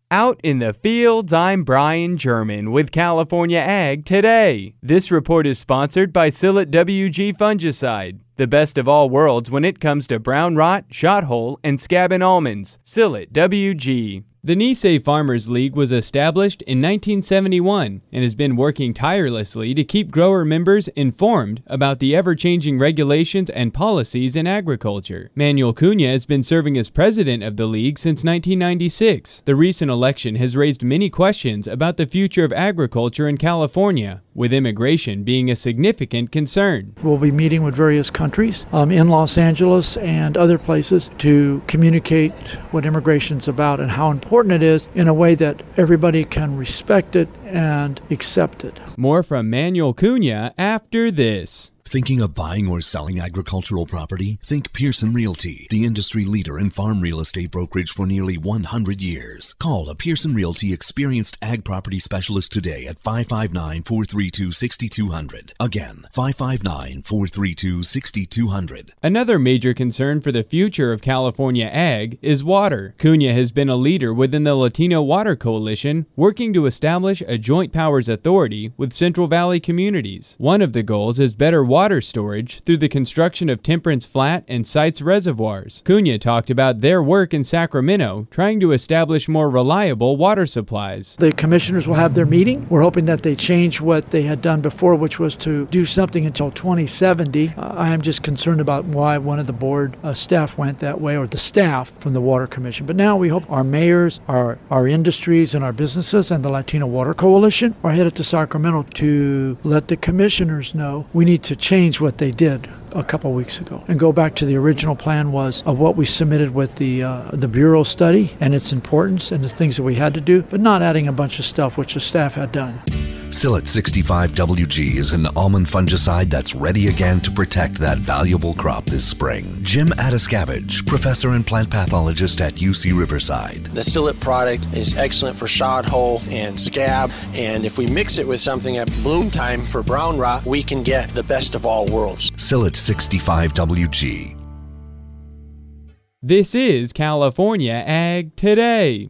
Out in the fields, I'm Brian German with California Ag Today. This report is sponsored by Sillet WG Fungicide, the best of all worlds when it comes to brown rot, shot hole, and scab in almonds. Sillet WG. The Nisei Farmers League was established in 1971 and has been working tirelessly to keep grower members informed about the ever-changing regulations and policies in agriculture. Manuel Cunha has been serving as president of the league since 1996. The recent election has raised many questions about the future of agriculture in California, with immigration being a significant concern. We'll be meeting with various countries in Los Angeles and other places to communicate what immigration is about and how important it is in a way that everybody can respect it and accept it. More from Manuel Cunha after this. Thinking of buying or selling agricultural property? Think Pearson Realty, the industry leader in farm real estate brokerage for nearly 100 years. Call a Pearson Realty experienced ag property specialist today at 559-432-6200. Again, 559-432-6200. Another major concern for the future of California ag is water. Cunha has been a leader within the Latino Water Coalition, working to establish a joint powers authority with Central Valley communities. One of the goals is better water storage through the construction of Temperance Flat and Sites reservoirs. Cunha talked about their work in Sacramento, trying to establish more reliable water supplies. The commissioners will have their meeting. We're hoping that they change what they had done before, which was to do something until 2070. I am just concerned about why one of the board staff went that way, or the staff from the Water Commission. But now we hope our mayors, our industries, and our businesses and the Latino Water Coalition are headed to Sacramento to let the commissioners know we need to change what they did a couple weeks ago and go back to the original plan was of what we submitted with the Bureau study and its importance and the things that we had to do, but not adding a bunch of stuff which the staff had done. Sillet 65WG is an almond fungicide that's ready again to protect that valuable crop this spring. Jim Atascavage, professor and plant pathologist at UC Riverside. The Sillet product is excellent for shot hole and scab, and if we mix it with something at bloom time for brown rot, we can get the best of all worlds. Sillet 65WG. This is California Ag Today.